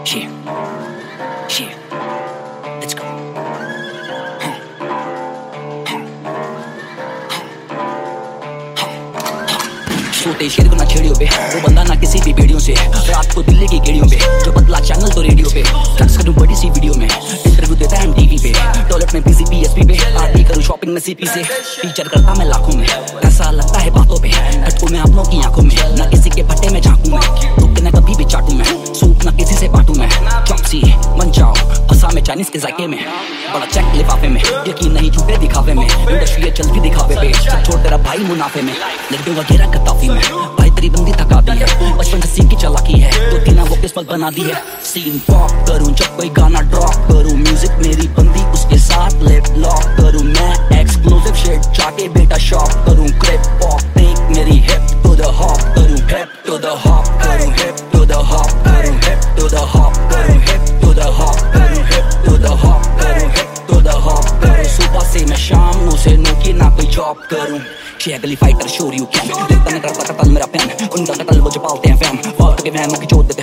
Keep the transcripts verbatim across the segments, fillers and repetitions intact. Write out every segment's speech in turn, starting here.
Yeah, yeah, let's go. सोते शेर को ना छेड़ियों पे, वो बंदा ना किसी भी वीडियो से। रात को दिल्ली की गेड़ियों पे, जो बदला चैनल तो रेडियो पे। फ्लैक्स करूं बड़ी सी वीडियो में, इंटरव्यू देता है टीवी पे। टॉयलेट में पीसी पीएसपी पे, आरती करूं शॉपिंग में सीपी से। फीचर करता मैं लाखों में, ऐसा लगता है बातों पे। हटकू मैं अपनों की आंखों में, ना किसी के फट्टे में झांकू मैं। रुक ना कभी भी चाटू मैं, सूप ना किसी से बांटू मैं। चॉपसी बन जाओ फंसा मैं चाइनीज के जायके में। बड़ा चेक लिफाफे में, यकीन नहीं झूठे दिखावे में। इंडस्ट्री चलती दिखावे पे, सब छोड़ तेरा भाई मुनाफे में। लड्डू वगैरह कताफी में, भाई तेरी बंदी थका दी है। बचपन से सीख की चालाकी है, तो तीना वो किस्मत बना दी है। सीन पॉप करूं जब कोई गाना ड्रॉप करूं, म्यूजिक मेरी बंदी उसके साथ लिप लॉक करूं। मैं एक्सक्लूसिव शिट जाके बेटा शॉप करूं। क्रिप पॉप टेक मेरी हिप टू द हॉप करूं। हिप टू द हॉप करूं, हिप टू द हॉप करूं, हिप टू द हॉप करूं, हिप टू द हॉप करूं, हिप टू द हॉप करूं, हिप टू द हॉप करूं। सुबह से मैं शाम नु से नु की ना कोई जॉब करूं। शेगली फाइटर शोर यू कैन, लिखता मैं करता कतल मेरा पेन। उनका कतल वो जो पालते हैं फैम, फालतू के वहमों की चोट देते।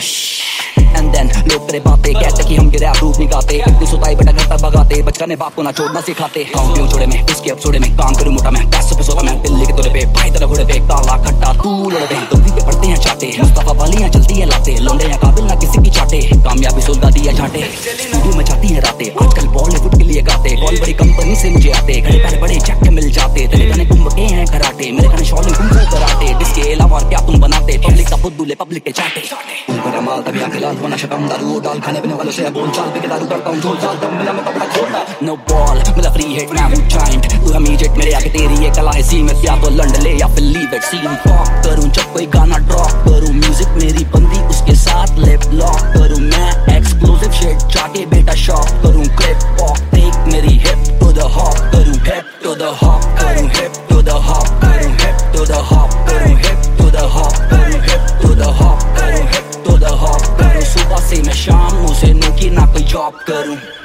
एंड देन लोग तेरे बातें कहते कि हम गिरे रूप नहीं गाते। इतनी सुताई बेटा घर तक भगाते, बचका ने बाप को ना छोड़ना सिखाते। गाँव के उछोड़े में उसके एपिसोडे में काम करूं मोटा मैं। पैसों पे सोता मैं दिल्ली के तोड़े पे, भाई तेरा घोड़े पे। काला खट्टा तू लड़े पे, गलती पे पड़ते हैं चाटे। मुस्तफा वालियां चलती है लाते, लौंडे या काबिल ना किसी की चाटे। कामयाबी सुलगा दिया झाटे, स्टूडियो में जाती है रातें। आजकल बॉलीवुड के लिए गाते, कॉल बड़ी कंपनी से मुझे आते। घरे पैर बड़े चक्के मिल जाते, तेरे गाने कुंभ के हैं कराटे। मेरे गाने शॉलिंग कुंभ कराटे, जिसके अलावा क्या तुम बनाते। पब्लिक का बुद्धूले पब्लिक के चाटे। उनको रमाल तभी आंखें लाल होना शटम दारू डाल खाने पीने वालों से बोल चाल पे दारू करता हूँ झोल चाल दम मिला मैं कपड़ा छोड़ना। नो बॉल मिला फ्री हिट मैं हूँ जायंट, तू इमीडिएट मेरे आगे तेरी ये कला है सीमित। या तो लंड ले या फिर लीव इट। सीन पॉप करूँ जब कोई गाना ड्रॉप करूँ, म्यूजिक मेरी बंदी उसके साथ लिप लॉक करूँ। मैं एक्सक्लूसिव शिट जाके बेटा शॉप करूँ। क्रिप पॉप टेक मेरी हिप टू द हॉप करूँ। हिप टू द हॉप करूँ, हिप टू द हॉप करूँ, हिप टू द हॉप करूँ, हिप टू द हॉप करूँ, हिप टू द हॉप करूँ, हिप टू द हॉप करूँ। सुबह से मैं शाम नु से नु की ना कोई जॉब करूँ।